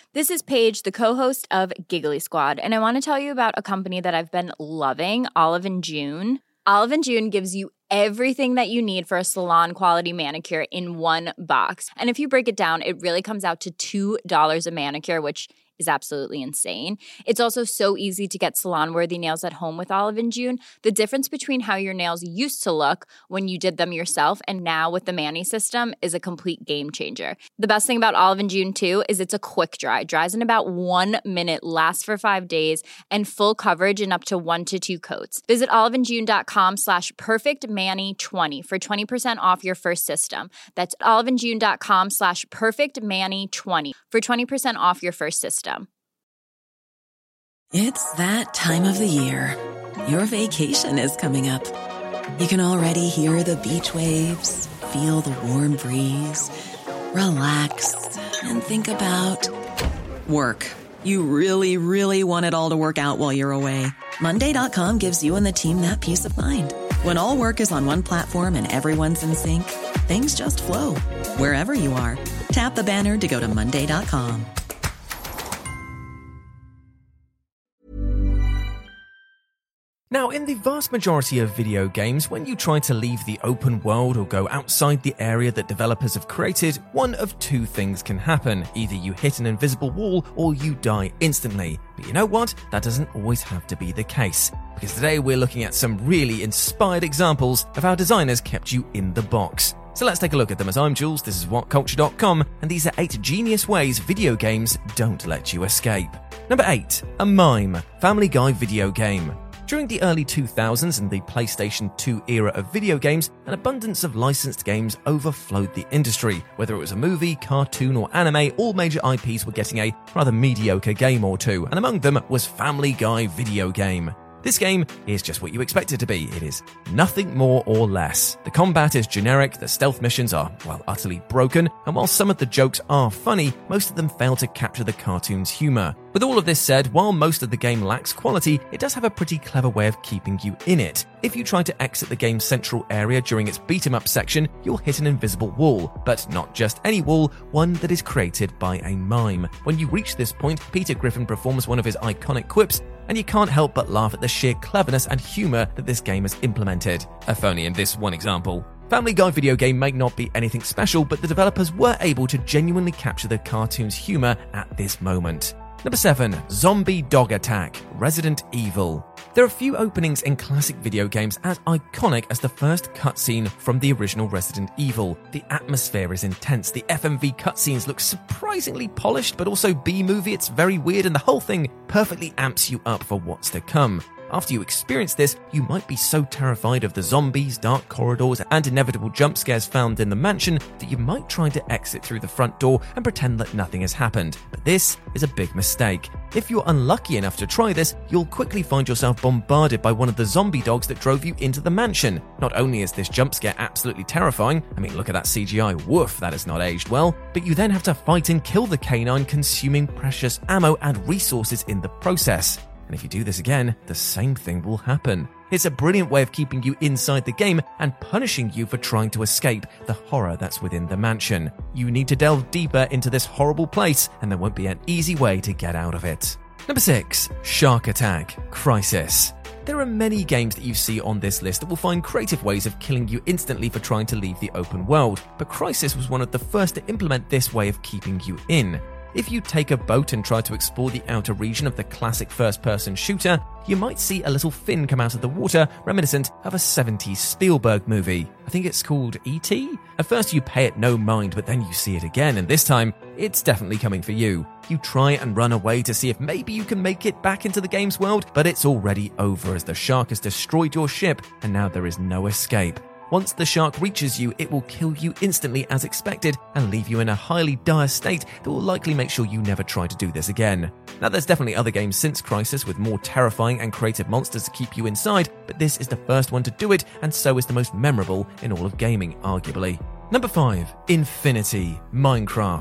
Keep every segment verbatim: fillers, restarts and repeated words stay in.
This is Paige, the co-host of Giggly Squad, and I want to tell you about a company that I've been loving, Olive and June. Olive and June gives you everything that you need for a salon-quality manicure in one box. And if you break it down, it really comes out to two dollars a manicure, which is absolutely insane. It's also so easy to get salon-worthy nails at home with Olive and June. The difference between how your nails used to look when you did them yourself and now with the Mani system is a complete game changer. The best thing about Olive and June, too, is it's a quick dry. Dries in about one minute, lasts for five days, and full coverage in up to one to two coats. Visit oliveandjune.com slash perfectmani20 for twenty percent off your first system. That's oliveandjune.com slash perfectmani20 for twenty percent off your first system. It's that time of the year. Your vacation is coming up. You can already hear the beach waves, feel the warm breeze, relax, and think about work. You really, really want it all to work out while you're away. Monday dot com gives you and the team that peace of mind. When all work is on one platform and everyone's in sync, things just flow. Wherever you are, tap the banner to go to Monday dot com. Now, in the vast majority of video games, when you try to leave the open world or go outside the area that developers have created, one of two things can happen. Either you hit an invisible wall or you die instantly. But you know what? That doesn't always have to be the case. Because today we're looking at some really inspired examples of how designers kept you in the box. So let's take a look at them. As I'm Jules, this is what culture dot com, and these are eight genius ways video games don't let you escape. Number eight. A mime. Family Guy video game. During the early two thousands and the PlayStation two era of video games, an abundance of licensed games overflowed the industry. Whether it was a movie, cartoon, or anime, all major I Ps were getting a rather mediocre game or two, and among them was Family Guy video game. This game is just what you expect it to be. It is nothing more or less. The combat is generic, the stealth missions are, well, utterly broken, and while some of the jokes are funny, most of them fail to capture the cartoon's humor. With all of this said, while most of the game lacks quality, it does have a pretty clever way of keeping you in it. If you try to exit the game's central area during its beat-em-up section, you'll hit an invisible wall, but not just any wall, one that is created by a mime. When you reach this point, Peter Griffin performs one of his iconic quips, and you can't help but laugh at the sheer cleverness and humor that this game has implemented. If only in this one example. Family Guy video game may not be anything special, but the developers were able to genuinely capture the cartoon's humor at this moment. Number seven. Zombie Dog Attack. Resident Evil. There are few openings in classic video games as iconic as the first cutscene from the original Resident Evil. The atmosphere is intense, the F M V cutscenes look surprisingly polished but also B-movie, it's very weird, and the whole thing perfectly amps you up for what's to come. After you experience this, you might be so terrified of the zombies, dark corridors, and inevitable jump scares found in the mansion that you might try to exit through the front door and pretend that nothing has happened. But this is a big mistake. If you're unlucky enough to try this, you'll quickly find yourself bombarded by one of the zombie dogs that drove you into the mansion. Not only is this jump scare absolutely terrifying, I mean, look at that C G I, woof, that has not aged well, but you then have to fight and kill the canine, consuming precious ammo and resources in the process. And if you do this again, the same thing will happen. It's a brilliant way of keeping you inside the game and punishing you for trying to escape the horror that's within the mansion. You need to delve deeper into this horrible place, and there won't be an easy way to get out of it. Number six. Shark Attack. Crisis. There are many games that you see on this list that will find creative ways of killing you instantly for trying to leave the open world, but Crisis was one of the first to implement this way of keeping you in. If you take a boat and try to explore the outer region of the classic first-person shooter, you might see a little fin come out of the water reminiscent of a seventies Spielberg movie. I think it's called E T? At first you pay it no mind, but then you see it again, and this time, it's definitely coming for you. You try and run away to see if maybe you can make it back into the game's world, but it's already over as the shark has destroyed your ship, and now there is no escape. Once the shark reaches you, it will kill you instantly as expected and leave you in a highly dire state that will likely make sure you never try to do this again. Now, there's definitely other games since Crisis with more terrifying and creative monsters to keep you inside, but this is the first one to do it, and so is the most memorable in all of gaming, arguably. Number five. Infinity. Minecraft.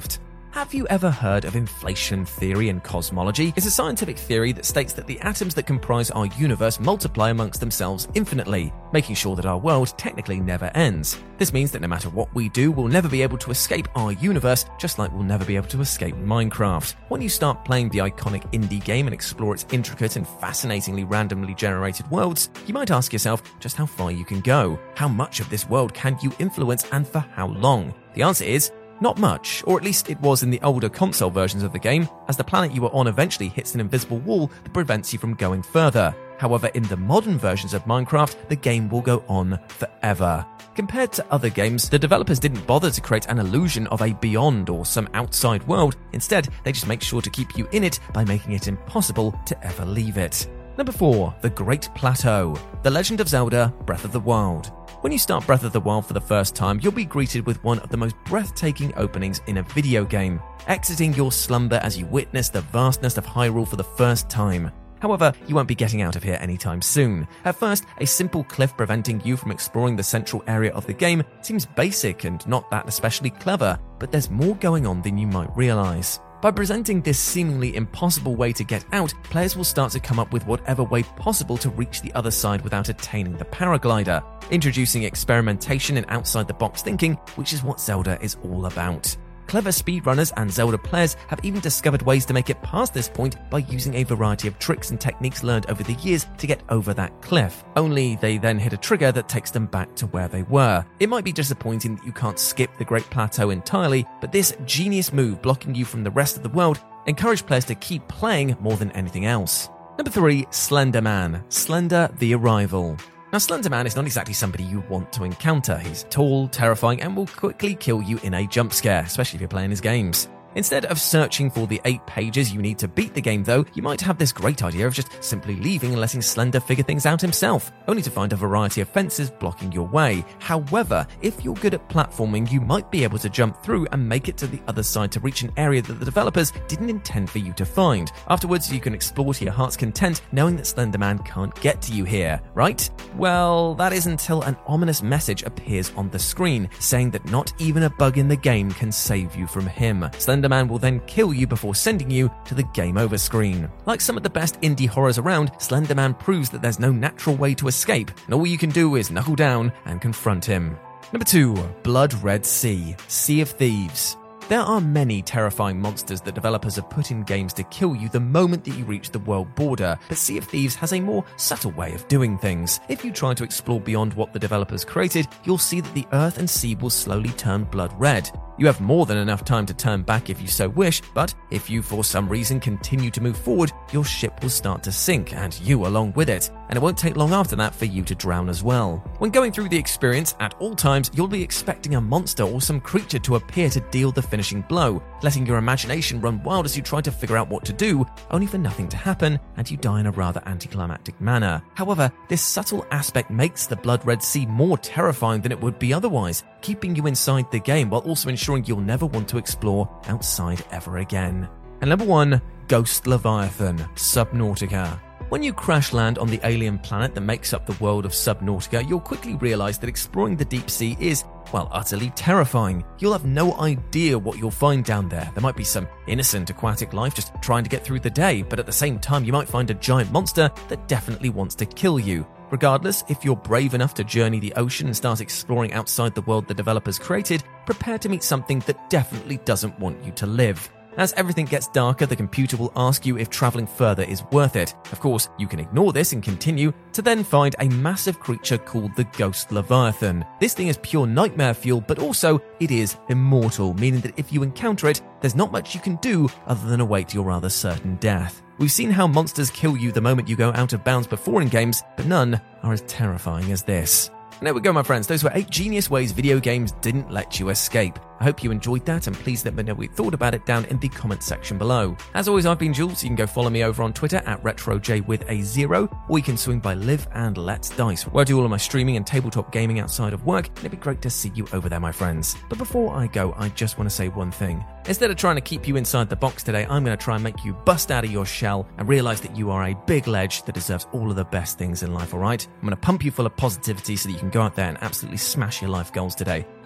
Have you ever heard of inflation theory in cosmology? It's a scientific theory that states that the atoms that comprise our universe multiply amongst themselves infinitely, making sure that our world technically never ends. This means that no matter what we do, we'll never be able to escape our universe, just like we'll never be able to escape Minecraft. When you start playing the iconic indie game and explore its intricate and fascinatingly randomly generated worlds, you might ask yourself just how far you can go. How much of this world can you influence and for how long? The answer is not much, or at least it was in the older console versions of the game, as the planet you are on eventually hits an invisible wall that prevents you from going further. However, in the modern versions of Minecraft, the game will go on forever. Compared to other games, the developers didn't bother to create an illusion of a beyond or some outside world. Instead, they just make sure to keep you in it by making it impossible to ever leave it. Number four, The Great Plateau, The Legend of Zelda: Breath of the Wild. When you start Breath of the Wild for the first time, you'll be greeted with one of the most breathtaking openings in a video game, exiting your slumber as you witness the vastness of Hyrule for the first time. However, you won't be getting out of here anytime soon. At first, a simple cliff preventing you from exploring the central area of the game seems basic and not that especially clever, but there's more going on than you might realize. By presenting this seemingly impossible way to get out, players will start to come up with whatever way possible to reach the other side without attaining the paraglider, introducing experimentation and outside-the-box thinking, which is what Zelda is all about. Clever speedrunners and Zelda players have even discovered ways to make it past this point by using a variety of tricks and techniques learned over the years to get over that cliff. Only they then hit a trigger that takes them back to where they were. It might be disappointing that you can't skip the Great Plateau entirely, but this genius move blocking you from the rest of the world encouraged players to keep playing more than anything else. Number three, Slender Man, Slender the Arrival. Now, Slender Man is not exactly somebody you want to encounter. He's tall, terrifying, and will quickly kill you in a jump scare, especially if you're playing his games. Instead of searching for the eight pages you need to beat the game, though, you might have this great idea of just simply leaving and letting Slender figure things out himself, only to find a variety of fences blocking your way. However, if you're good at platforming, you might be able to jump through and make it to the other side to reach an area that the developers didn't intend for you to find. Afterwards, you can explore to your heart's content, knowing that Slender Man can't get to you here, right? Well, that is until an ominous message appears on the screen, saying that not even a bug in the game can save you from him. Slender Man will then kill you before sending you to the game over screen. Like some of the best indie horrors around, Slender Man proves that there's no natural way to escape, and all you can do is knuckle down and confront him. Number two, Blood Red Sea, Sea of Thieves. There are many terrifying monsters that developers have put in games to kill you the moment that you reach the world border, but Sea of Thieves has a more subtle way of doing things. If you try to explore beyond what the developers created, you'll see that the earth and sea will slowly turn blood red. You have more than enough time to turn back if you so wish, but if you for some reason continue to move forward, your ship will start to sink, and you along with it, and it won't take long after that for you to drown as well. When going through the experience, at all times, you'll be expecting a monster or some creature to appear to deal the finishing blow, letting your imagination run wild as you try to figure out what to do, only for nothing to happen, and you die in a rather anticlimactic manner. However, this subtle aspect makes the Blood Red Sea more terrifying than it would be otherwise, keeping you inside the game while also ensuring you'll never want to explore outside ever again. And number one, Ghost Leviathan, Subnautica. When you crash land on the alien planet that makes up the world of Subnautica, you'll quickly realize that exploring the deep sea is, well, utterly terrifying. You'll have no idea what you'll find down there. There might be some innocent aquatic life just trying to get through the day, but at the same time you might find a giant monster that definitely wants to kill you. Regardless, if you're brave enough to journey the ocean and start exploring outside the world the developers created, prepare to meet something that definitely doesn't want you to live. As everything gets darker, the computer will ask you if traveling further is worth it. Of course, you can ignore this and continue, to then find a massive creature called the Ghost Leviathan. This thing is pure nightmare fuel, but also it is immortal, meaning that if you encounter it, there's not much you can do other than await your rather certain death. We've seen how monsters kill you the moment you go out of bounds before in games, but none are as terrifying as this. And there we go, my friends. Those were eight genius ways video games didn't let you escape. I hope you enjoyed that, and please let me know what you thought about it down in the comment section below. As always, I've been Jules. You can go follow me over on Twitter at RetroJ with a zero, or you can swing by Live and Let's Dice, where I do all of my streaming and tabletop gaming outside of work, and it'd be great to see you over there, my friends. But before I go, I just want to say one thing. Instead of trying to keep you inside the box today, I'm going to try and make you bust out of your shell and realize that you are a big ledge that deserves all of the best things in life, alright? I'm going to pump you full of positivity so that you can go out there and absolutely smash your life goals today.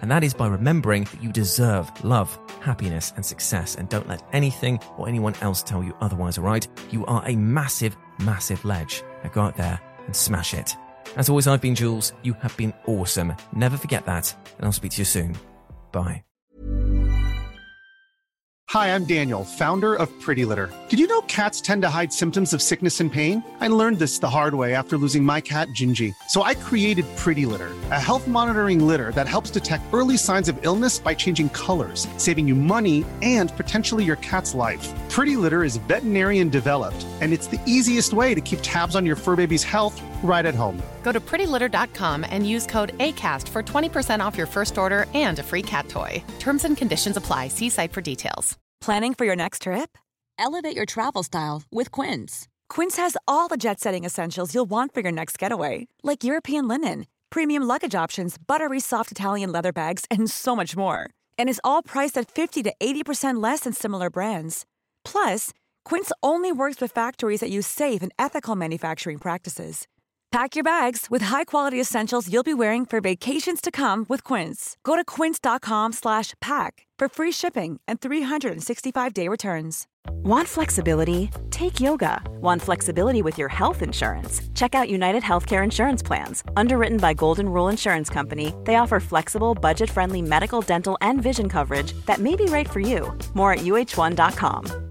And that is by remembering that you deserve love, happiness, and success. And don't let anything or anyone else tell you otherwise, all right? You are a massive, massive ledge. Now go out there and smash it. As always, I've been Jules. You have been awesome. Never forget that. And I'll speak to you soon. Bye. Hi, I'm Daniel, founder of Pretty Litter. Did you know cats tend to hide symptoms of sickness and pain? I learned this the hard way after losing my cat, Gingy. So I created Pretty Litter, a health monitoring litter that helps detect early signs of illness by changing colors, saving you money and potentially your cat's life. Pretty Litter is veterinarian developed, and it's the easiest way to keep tabs on your fur baby's health right at home. Go to pretty litter dot com and use code ACAST for twenty percent off your first order and a free cat toy. Terms and conditions apply. See site for details. Planning for your next trip? Elevate your travel style with Quince. Quince has all the jet-setting essentials you'll want for your next getaway, like European linen, premium luggage options, buttery soft Italian leather bags, and so much more. And is all priced at fifty to eighty percent less than similar brands. Plus, Quince only works with factories that use safe and ethical manufacturing practices. Pack your bags with high-quality essentials you'll be wearing for vacations to come with Quince. Go to quince dot com slash pack for free shipping and three sixty-five day returns. Want flexibility? Take yoga. Want flexibility with your health insurance? Check out United Healthcare Insurance Plans. Underwritten by Golden Rule Insurance Company, they offer flexible, budget-friendly medical, dental, and vision coverage that may be right for you. More at U H one dot com.